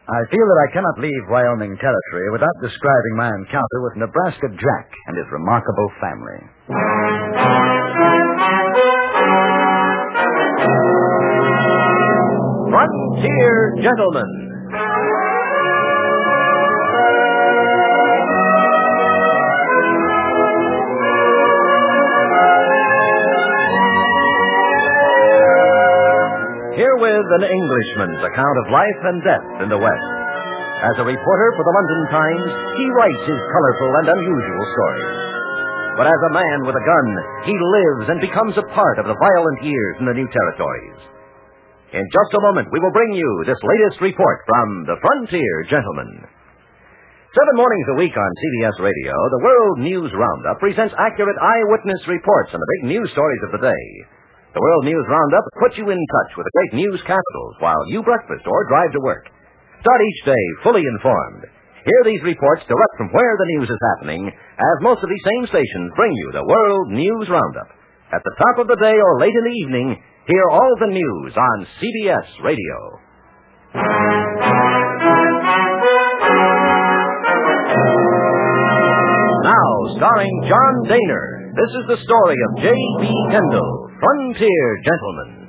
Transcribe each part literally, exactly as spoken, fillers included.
I feel that I cannot leave Wyoming Territory without describing my encounter with Nebraska Jack and his remarkable family. Frontier Gentlemen. Herewith an Englishman's account of life and death in the West. As a reporter for the London Times, he writes his colorful and unusual stories. But as a man with a gun, he lives and becomes a part of the violent years in the new territories. In just a moment, we will bring you this latest report from the Frontier Gentlemen. Seven mornings a week on C B S Radio, the World News Roundup presents accurate eyewitness reports on the big news stories of the day. The World News Roundup puts you in touch with the great news capitals while you breakfast or drive to work. Start each day fully informed. Hear these reports direct from where the news is happening, as most of these same stations bring you the World News Roundup. At the top of the day or late in the evening, hear all the news on C B S Radio. Now, starring John Daner, this is the story of J B. Kendall, Frontier Gentlemen.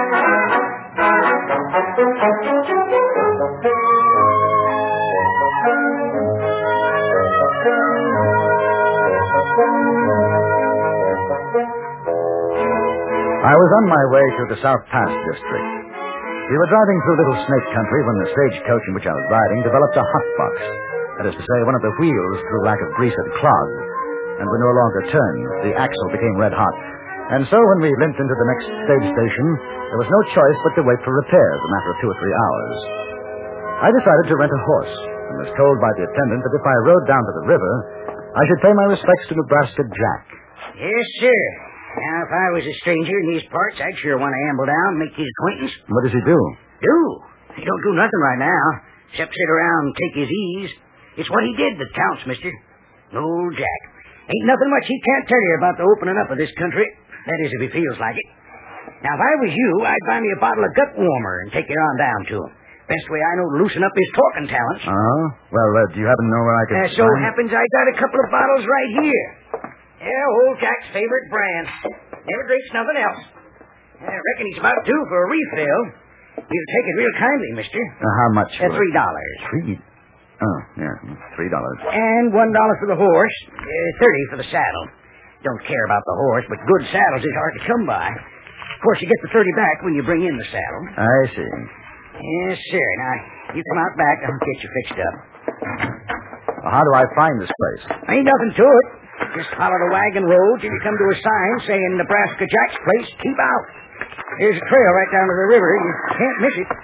I was on my way through the South Pass district. We were driving through Little Snake Country when the stagecoach in which I was riding developed a hot box. That is to say, one of the wheels, through lack of grease, had clogged, and would no longer turn. The axle became red hot. And so when we limped into the next stage station, there was no choice but to wait for repairs a matter of two or three hours. I decided to rent a horse, and was told by the attendant that if I rode down to the river, I should pay my respects to Nebraska Jack. Yes, sir. Now, if I was a stranger in these parts, I'd sure want to amble down and make his acquaintance. What does he do? Do? He don't do nothing right now, except sit around and take his ease. It's what he did that counts, mister. Old Jack. Ain't nothing much he can't tell you about the opening up of this country. That is, if he feels like it. Now, if I was you, I'd buy me a bottle of gut warmer and take it on down to him. Best way I know to loosen up his talking talents. Oh? Well, uh, do you happen to know where I can... As so find... happens I got a couple of bottles right here. Yeah, old Jack's favorite brand. Never drinks nothing else. I reckon he's about due for a refill. You'll take it real kindly, mister. Uh, how much? Uh, three dollars. Three? Oh, yeah, three dollars. And one dollar for the horse. Uh, thirty for the saddle. Don't care about the horse, but good saddles is hard to come by. Of course, you get the thirty back when you bring in the saddle. I see. Yes, sir. Now, you come out back, I'll get you fixed up. Well, how do I find this place? Ain't nothing to it. Just follow the wagon road till you come to a sign saying Nebraska Jack's place, keep out. There's a trail right down to the river. You can't miss it.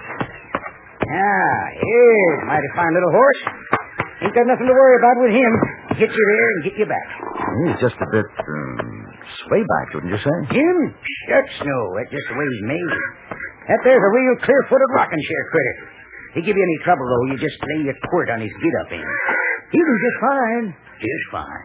Ah, here's a mighty fine little horse. Ain't got nothing to worry about with him. Get you there and get you back. He's just a bit, um, swayback, wouldn't you say? Him? Shucks, no. That's just the way he's made. That there's a real clear-footed rocking chair critter. If he give you any trouble, though, you just lay your quirt on his get-up in. He'll do just fine. Just fine.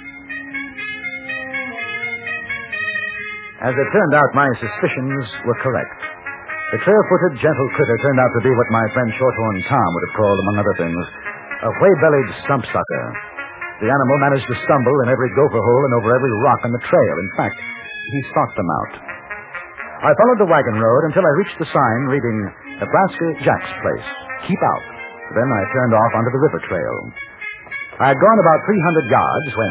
As it turned out, my suspicions were correct. The clear-footed, gentle critter turned out to be what my friend Shorthorn Tom would have called, among other things, a whey-bellied stump-sucker. The animal managed to stumble in every gopher hole and over every rock on the trail. In fact, he stalked them out. I followed the wagon road until I reached the sign reading Nebraska Jack's place, keep out. Then I turned off onto the river trail. I had gone about three hundred yards when...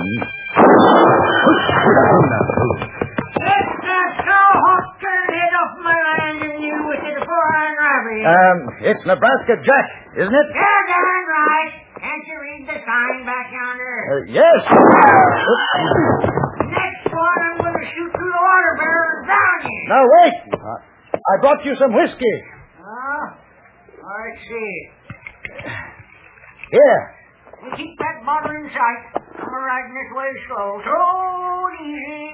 Um, it's Nebraska Jack, isn't it? Yeah, darn right. Can't you read the sign back yonder? Uh, yes. Next one, I'm going to shoot through the water barrel and drown you. Now, wait. Uh, I brought you some whiskey. Oh, I see. Here. You keep that bottle in sight. I'm riding this way slow. Slow and easy.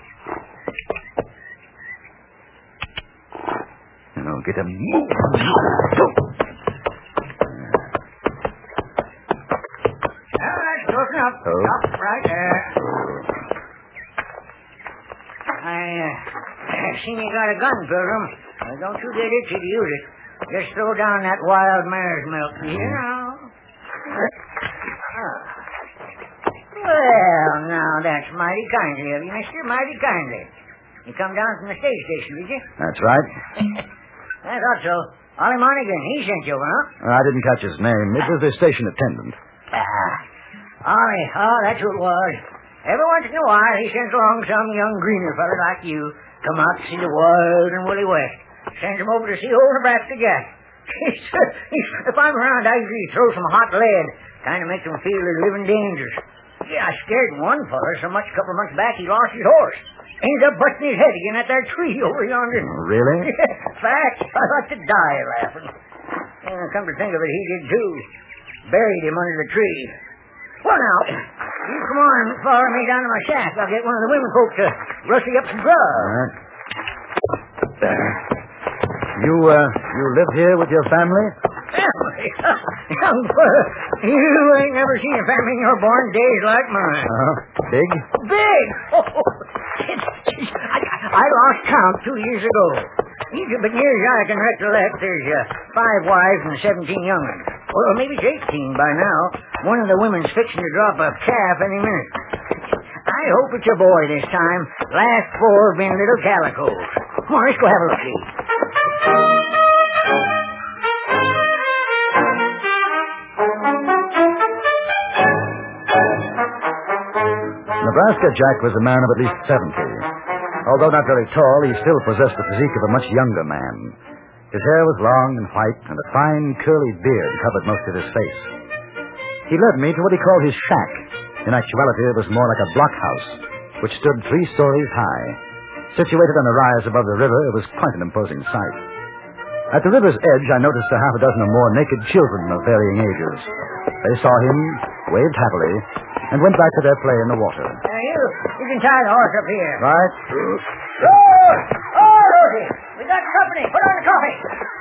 Now, get a move. Well, that's close enough. Oh. Stop right there. I, uh, I seen you got a gun, Pilgrim. Uh, don't you get itchy to use it. Just throw down that wild mare's milk, you know. Well, now, that's mighty kindly of you, mister, mighty kindly. You come down from the stage station, did you? That's right. I thought so. Ollie Monaghan, he sent you over, huh? I didn't catch his name. It was the station attendant. Ah, Ollie. Oh, that's who it was. Every once in a while, he sends along some young greener feller like you. Come out to see the wild and woolly West. Sends him over to see old Nebraska Jack. If I'm around, I usually throw some hot lead. Kind of makes them feel they're living dangerous. Yeah, I scared one feller so much a couple of months back he lost his horse. Ended up busting his head again at that tree over yonder. Really? Fact, I like to die laughing. Uh, come to think of it, he did too. Buried him under the tree. Well, now, you come on, follow me down to my shack. I'll get one of the women folk to rustle you up some grub. All right. You, uh, you live here with your family? Family? Young fella, you ain't never seen a family in your born days like mine. Uh-huh. Big? Big? Oh, I, I lost count two years ago. But near as I can recollect, there's uh, five wives and seventeen young ones. Or maybe it's eighteen by now. One of the women's fixing to drop a calf any minute. I hope it's a boy this time. Last four have been little calicos. Come on, let's go have a look, see. Nebraska Jack was a man of at least seventy. Although not very tall, he still possessed the physique of a much younger man. His hair was long and white, and a fine, curly beard covered most of his face. He led me to what he called his shack. In actuality, it was more like a blockhouse, which stood three stories high. Situated on a rise above the river, it was quite an imposing sight. At the river's edge, I noticed a half a dozen or more naked children of varying ages. They saw him, waved happily, and went back to their play in the water. Now, you, you can tie the horse up here. Right. Oh, oh, Rosie, we got company. Put on the coffee.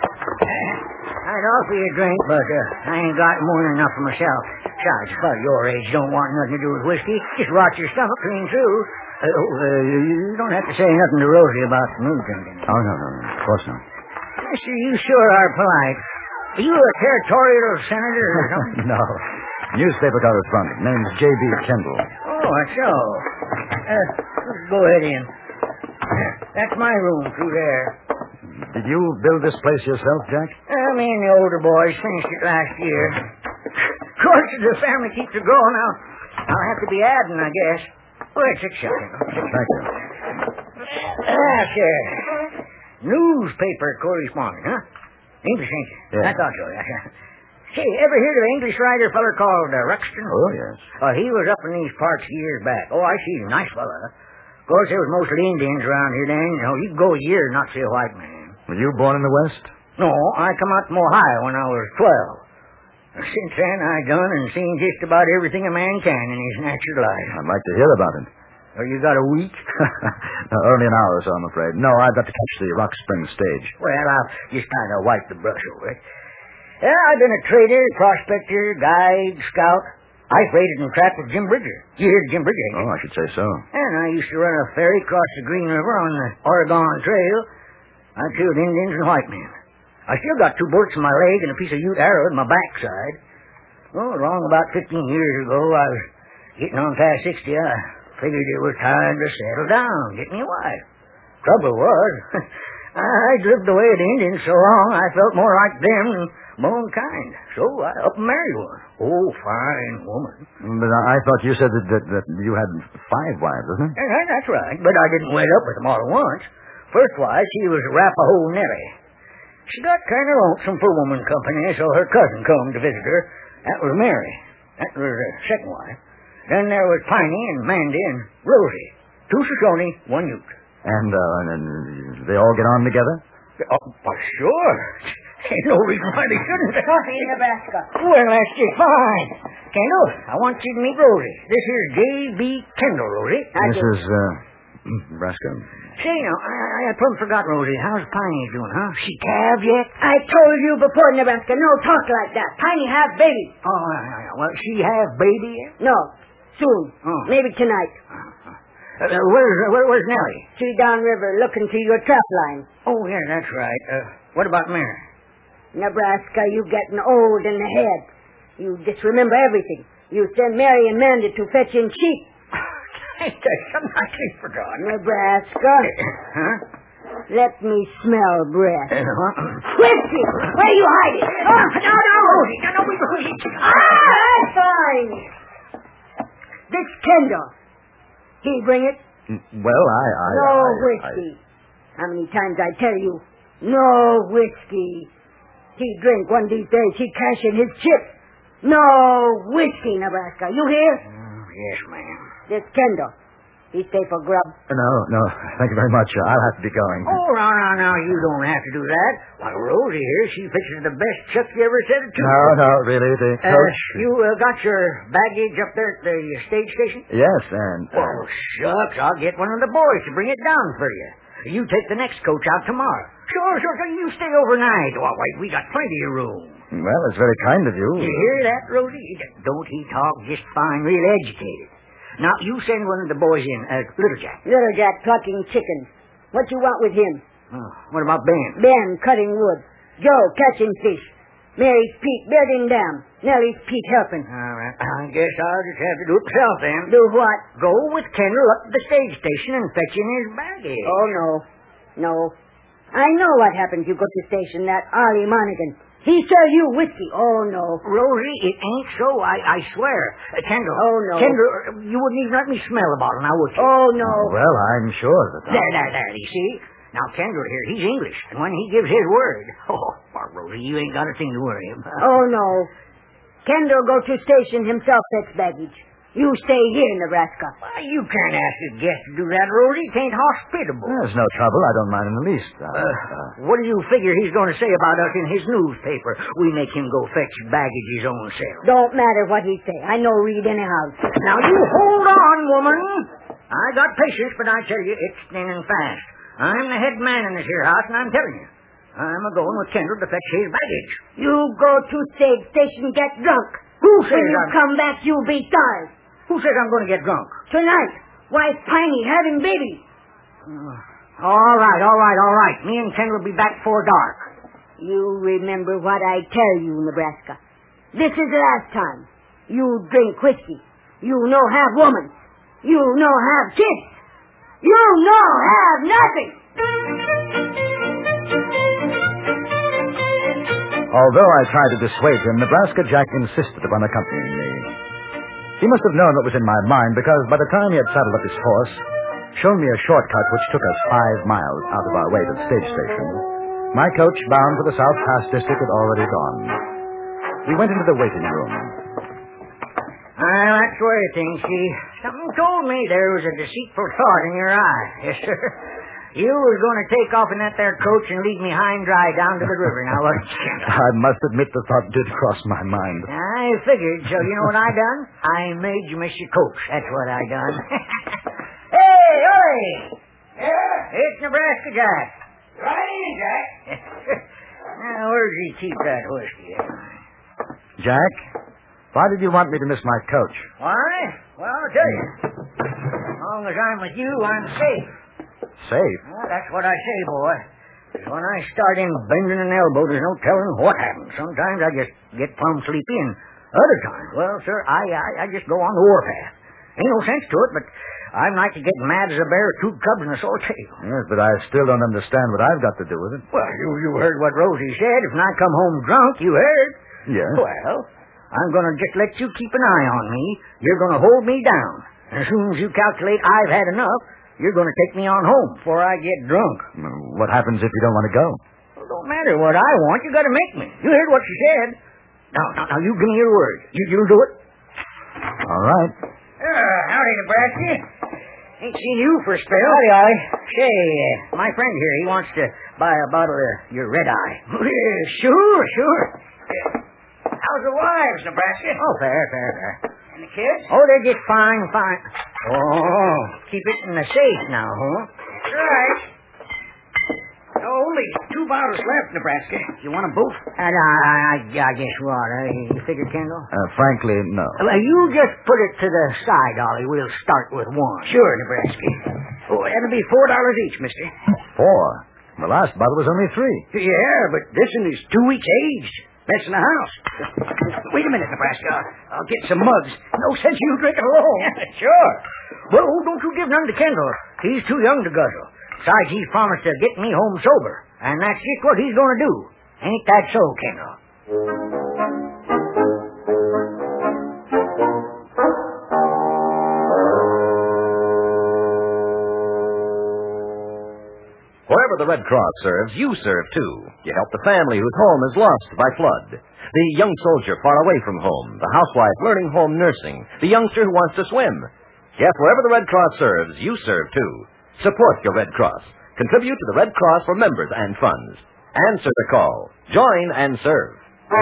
I'd offer you a drink, but uh, I ain't got more than enough for myself. Besides, about your age don't want nothing to do with whiskey. Just rot your stomach clean through. Uh, uh, you don't have to say nothing to Rosie about me drinking. Oh, no, no, no. Of course not. Mister, you sure are polite. Are you a territorial senator or something? No. Newspaper correspondent. Name's J B Kendall. Oh, that's so. Uh, go ahead in. That's my room through there. Did you build this place yourself, Jack? Uh, me and the older boys finished it last year. Of course, as the family keeps it growing, I'll, I'll have to be adding, I guess. Well, it's exciting. Thank you. Ah, sir. Newspaper correspondent, huh? English, ain't you? Yeah. I thought so, yeah. Say, ever heard of an English writer feller called uh, Ruxton? Oh, yes. Oh, he was up in these parts years back. Oh, I see. Nice fella. Of course, there was mostly Indians around here then. You know, you could go a year and not see a white man. Were you born in the West? No, I come out from Ohio when I was twelve. Since then, I done and seen just about everything a man can in his natural life. I'd like to hear about it. Oh, you got a week? no, only an hour or so, I'm afraid. No, I've got to catch the Rock Spring stage. Well, I'll just kind of wipe the brush over it. Yeah, I've been a trader, prospector, guide, scout. I freighted and trapped with Jim Bridger. You hear of Jim Bridger, ain't you? Oh, I should say so. And I used to run a ferry across the Green River on the Oregon Trail. I killed Indians and white men. I still got two bullets in my leg and a piece of Ute arrow in my backside. Well, along about fifteen years ago, I was getting on past sixty. I figured it was time to settle down, get me a wife. Trouble was, I'd lived away with the Indians so long, I felt more like them than my own kind. So I up and married one. Oh, fine woman. But I thought you said that, that, that you had five wives, wasn't it? Yeah, that's right, but I didn't wed up with them all at once. First wife, she was Arapaho Nellie. She got kind of lonesome for woman company, so her cousin come to visit her. That was Mary. That was the second wife. Then there was Piney and Mandy and Rosie. Two Shoshone, one Ute. And, uh, and they all get on together? Oh, why, sure. Ain't no reason why they shouldn't. Coffee in Nebraska. Well, that's just fine. Kendall, I want you to meet Rosie. This here's J B Kendall, Rosie. This is, uh, Nebraska. Say, now, I, I plumb forgot, Rosie. How's Piney doing, huh? She calved yet? I told you before, Nebraska, no talk like that. Piney have baby. Oh, yeah, yeah, yeah. Well, she have baby yet? No, soon. Oh. Maybe tonight. Uh, uh, where's, uh, where, where's Nellie? She downriver looking to your trap line. Oh, yeah, that's right. Uh, what about Mary? Nebraska, you getting old in the head. You disremember everything. You send Mary and Mandy to fetching sheep. There's something I can't forget. Nebraska. Huh? Let me smell breath. Uh, what? Whiskey! Where you hiding? Oh, no, no, Rosie. No, no, we Ah, that's fine. This Kendall. He bring it? Well, I... I No I, whiskey. I... How many times I tell you? No whiskey. He drink one of these days. He cash in his chip. No whiskey, Nebraska. You hear? Oh, yes, ma'am. This Kendall. He stay for grub. No, no. Thank you very much. I'll have to be going. Oh, no, no, no. You don't have to do that. Why, Rosie here, she fixes the best chuck you ever said it to. No, no, really. The Uh, coach... you uh, got your baggage up there at the stage station? Yes, and... Uh, Well, shucks, I'll get one of the boys to bring it down for you. You take the next coach out tomorrow. Sure, sure, sure. You stay overnight. All right, we got plenty of room. well, it's very kind of you. You hear that, Rosie? Don't he talk just fine, real educated. Now, you send one of the boys in, uh, Little Jack. Little Jack plucking chickens. What you want with him? Oh, what about Ben? Ben cutting wood. Joe catching fish. Mary's Pete building dam. Nellie's Pete helping. All right. I guess I'll just have to do it myself then. Do what? Go with Kendall up to the stage station and fetch in his baggage. Oh, no. No. I know what happens. You go to station, that Ollie Monaghan. He sell you whiskey. Oh, no. Rosie, it ain't so, I, I swear. Uh, Kendall. Oh, no. Kendall, you wouldn't even let me smell a bottle now, would you? Oh, no. Well, I'm sure that... There, there, there, you see? Now, Kendall here, he's English, and when he gives his word, oh, well, Rosie, you ain't got a thing to worry about. Oh, no. Kendall go to station himself, fetch baggage. You stay here, Nebraska. Why, you can't ask a guest to do that, Rosie. It ain't hospitable. There's no trouble. I don't mind in the least. Uh, Uh, uh, what do you figure he's going to say about us in his newspaper? We make him go fetch baggage his own self. Don't matter what he say. I know read anyhow. Now, you hold on, woman. I got patience, but I tell you, it's thinning fast. I'm the head man in this here house, and I'm telling you, I'm a-going with Kendall to fetch his baggage. You go to stage station, get drunk. Who says When you I'm... come back, you'll be starved. Who says I'm going to get drunk? Tonight, wife Piney having baby. Uh, all right, all right, all right. Me and Kendall will be back before dark. You remember what I tell you, Nebraska. This is the last time. You drink whiskey. You no have woman. You no have kids. You no have nothing. although I tried to dissuade him, Nebraska Jack insisted upon accompanying me. He must have known what was in my mind, because by the time he had saddled up his horse, shown me a shortcut which took us five miles out of our way to the stage station, my coach, bound for the South Pass district, had already gone. We went into the waiting room. Ah, that's the way things, see. Something told me there was a deceitful thought in your eye. Yes, sir. You was going to take off in that there coach and leave me high and dry down to the river, now wasn't you? I must admit the thought did cross my mind. I figured, so you know what I done? I made you miss your coach. That's what I done. Hey, oi! Yeah? It's Nebraska Jack. Right in, Jack. Now, where'd he keep that whiskey at? Jack, why did you want me to miss my coach? Why? Well, I'll tell you. As long as I'm with you, I'm safe. Safe? Well, that's what I say, boy. 'Cause when I start in bending an elbow, there's no telling what happens. Sometimes I just get plumb sleepy, and other times, well, sir, I, I I just go on the warpath. Ain't no sense to it, but I'm like to get mad as a bear with two cubs and a sore tail. Yes, but I still don't understand what I've got to do with it. Well, you you heard what Rosie said. If I come home drunk, you heard. Yes? Well, I'm going to just let you keep an eye on me. You're going to hold me down. And as soon as you calculate I've had enough, you're going to take me on home before I get drunk. What happens if you don't want to go? Well, don't matter what I want. You got to make me. You heard what she said. Now, now, now, you give me your word. You, you'll do it. All right. Uh, howdy, Nebraska. Ain't seen you for a spell. Howdy, Ollie. Say, uh, my friend here, he wants to buy a bottle of your red eye. Sure, sure. How's the wives, Nebraska? Oh, fair, fair, fair. And the kids? Oh, they're just fine, fine. Oh, keep it in the safe now, huh? That's right. Oh, only two bottles left, Nebraska. You want them both? And I, I, I guess what? Uh, you figure, Kendall? Uh, frankly, no. Well, you just put it to the side, Ollie. We'll start with one. Sure, Nebraska. Oh, that'll be four dollars each, mister. Four? The last bottle was only three. Yeah, but this one is two weeks aged. That's in the house. Wait a minute, Nebraska. I'll get some mugs. No sense you drinking alone. Sure. Well, don't you give none to Kendall. He's too young to guzzle. Besides, he's promised to get me home sober. And that's just what he's going to do. Ain't that so, Kendall? Wherever the Red Cross serves, you serve too. You help the family whose home is lost by flood. The young soldier far away from home. The housewife learning home nursing. The youngster who wants to swim. Yes, wherever the Red Cross serves, you serve too. Support your Red Cross. Contribute to the Red Cross for members and funds. Answer the call. Join and serve.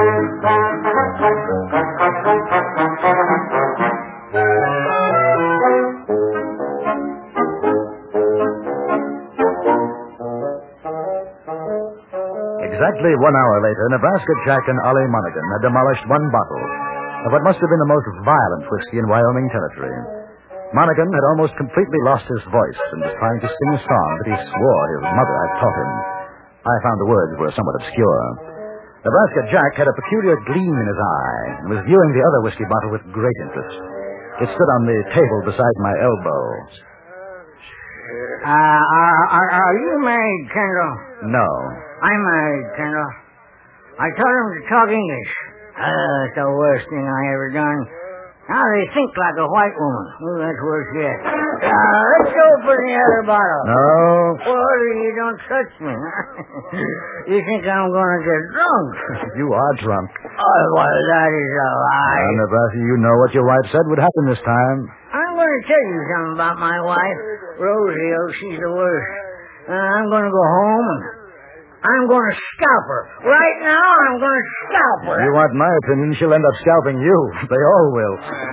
Exactly one hour later, Nebraska Jack and Ollie Monaghan had demolished one bottle of what must have been the most violent whiskey in Wyoming territory. Monaghan had almost completely lost his voice and was trying to sing a song that he swore his mother had taught him. I found the words were somewhat obscure. Nebraska Jack had a peculiar gleam in his eye and was viewing the other whiskey bottle with great interest. It stood on the table beside my elbow. Uh, are, are, are you married, Kendall? No. I'm married, Kendall. I taught him to talk English. Uh, it's the worst thing I ever done. Now they think like a white woman. Oh, that's worse yet. Uh, let's open the other bottle. No. Well, you don't touch me. You think I'm going to get drunk? You are drunk. Oh, well, that is a lie. Well, Nebraska, you know what your wife said would happen this time. I'm going to tell you something about my wife. Rosie, oh, she's the worst. Uh, I'm going to go home and I'm going to scalp her. Right now, I'm going to scalp her. You want my opinion, she'll end up scalping you. They all will.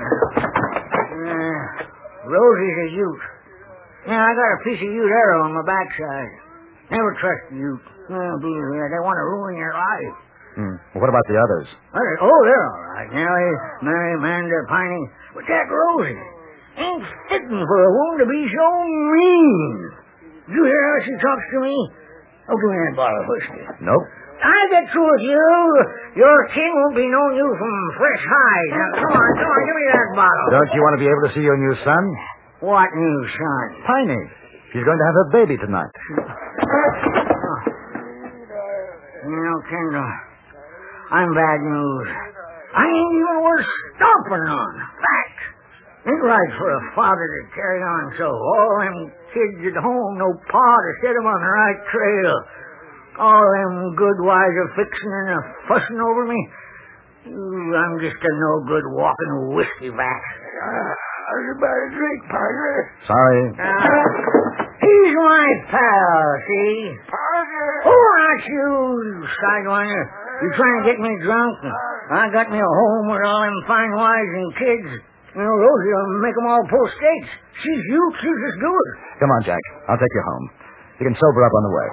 Uh, Rosie's a youth. Now, I got a piece of youth arrow on my backside. Never trust a youth. Oh, dear, they want to ruin your life. Hmm. Well, what about the others? Oh, they're all right. Nellie, Mary, Amanda, Piney. But that Rosie ain't fitting for a woman to be so mean. Did you hear how she talks to me? Oh, give me that bottle of whiskey. Nope. I get through with you. Your king won't be knowing you from fresh hides. Now, come on, come on, give me that bottle. Don't you want to be able to see your new son? What new son? Piney. She's going to have her baby tonight. Oh. You know, Kendall, I'm bad news. I ain't even worth stomping on. Fact. Ain't right for a father to carry on so. All them kids at home, no pa to set them on the right trail. All them good wives are fixing and a fussing over me. Ooh, I'm just a no-good walking whiskey vat. Uh, how's about a drink, partner? Sorry. Uh, he's my pal, see? Partner! Oh, not you, you sidewinder. You trying to get me drunk? I got me a home with all them fine wives and kids. You know, Rosie will make them all pull stakes. She's you, she's as good. Come on, Jack. I'll take you home. You can sober up on the way.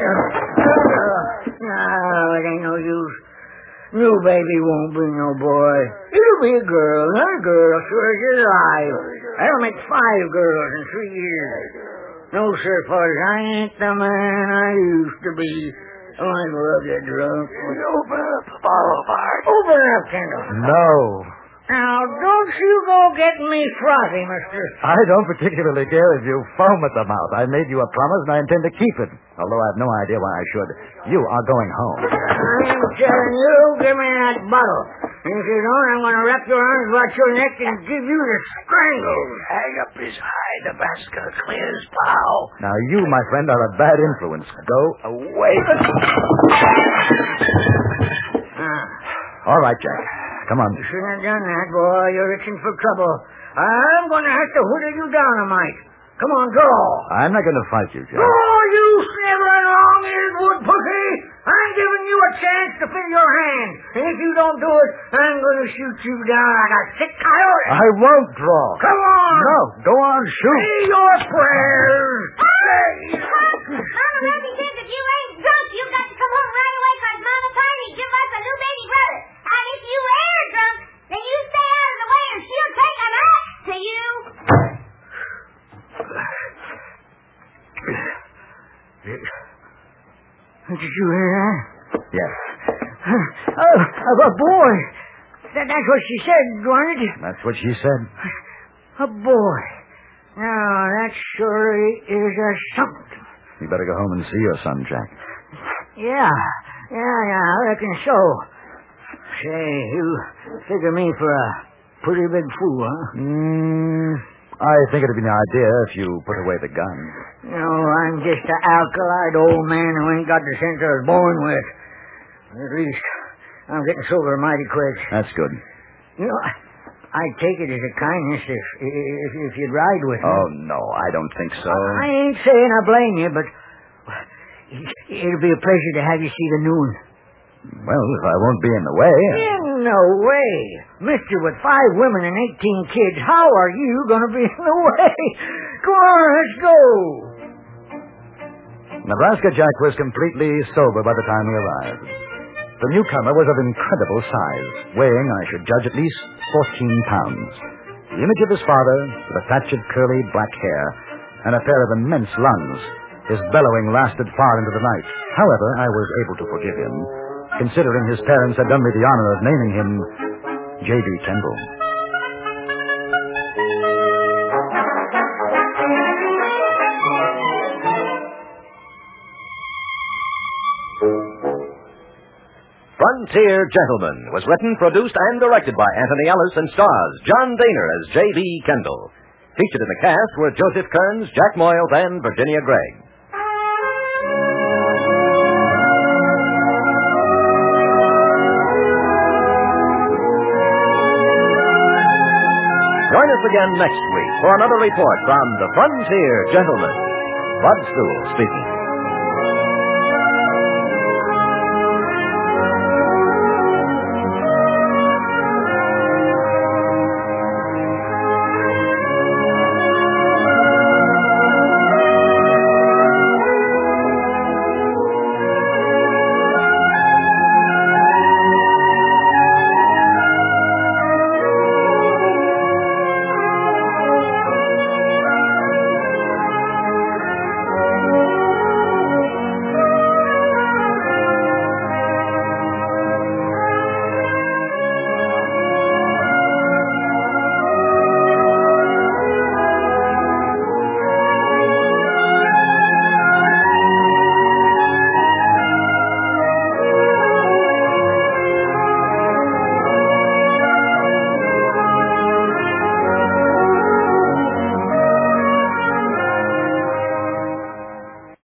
Uh, no, it ain't no use. New baby won't be no boy. It'll be a girl, not a girl, sure as you're alive. That'll make five girls in three years. No, sir, fellas, I ain't the man I used to be. Oh, I love you drunk. Open up the bottle of art. Open it up, Kendall. No. Now, don't you go getting me frothy, mister. I don't particularly care if you foam at the mouth. I made you a promise, and I intend to keep it. Although I have no idea why I should. You are going home. I'm telling you, give me that bottle. And if you don't, I'm going to wrap your arms about your neck and give you the strangle. Hang up his hide, Nebraska, clear as pow. Now, you, my friend, are a bad influence. Go away. Ah. All right, Jack. Come on. You shouldn't have done that, boy. You're itching for trouble. I'm going to have to whittle you down a mite. Come on, draw. I'm not going to fight you, Jack. Oh, you sniveling long-eared wood pussy! I'm giving you a chance to fill your hand. And if you don't do it, I'm going to shoot you down like a sick coyote. I won't draw. Come on. No, go on, shoot. Say your prayers. Mama, Baby says if you ain't drunk, you got to come home right away because Mama Tiny give us a new baby brother. And if you are drunk, then you stay out of the way or she'll take an axe to you. did you hear that? Yes. Oh, a boy. That, that's what she said, wasn't it? That's what she said. A boy. Now, that surely is a something. You better go home and see your son, Jack. Yeah. Yeah, yeah, I reckon so. Say, you figure me for a pretty big fool, huh? Mm, I think it'd be an idea if you put away the gun. No, I'm just an alkalized old man who ain't got the sense I was born with. At least, I'm getting sober mighty quick. That's good. You know, I'd take it as a kindness if, if, if you'd ride with me. Oh, no, I don't think so. I ain't saying I blame you, but it'll be a pleasure to have you see the noon. Well, if I won't be in the way. In no way. Mister, with five women and eighteen kids, how are you going to be in the way? Go on, let's go. Nebraska Jack was completely sober by the time we arrived. The newcomer was of incredible size, weighing, I should judge, at least fourteen pounds. The image of his father, with a patch of curly black hair and a pair of immense lungs, his bellowing lasted far into the night. However, I was able to forgive him, considering his parents had done me the honor of naming him J B. Kendall. Frontier Gentleman was written, produced, and directed by Anthony Ellis and stars John Daner as J B. Kendall. Featured in the cast were Joseph Kearns, Jack Moyles, and Virginia Gregg. Join us again next week for another report from the Frontier Gentleman. Bud Stewart speaking.